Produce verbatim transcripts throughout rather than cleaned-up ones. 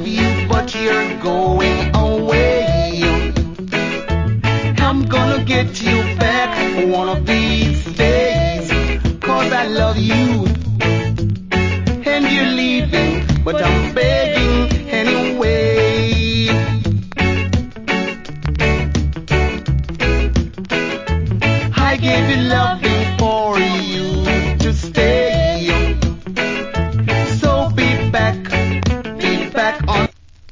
you, but you're going away. I'm gonna get you back one of these days, 'cause I love you and you're leaving, but I'm begging anyway. I gave you loving for you to stay, so be back, be back on.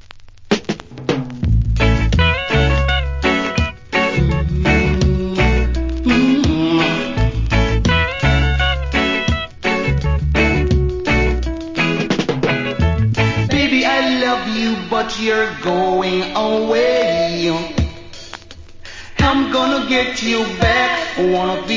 Baby, I love you, but you're going away. I'm gonna get you back one of these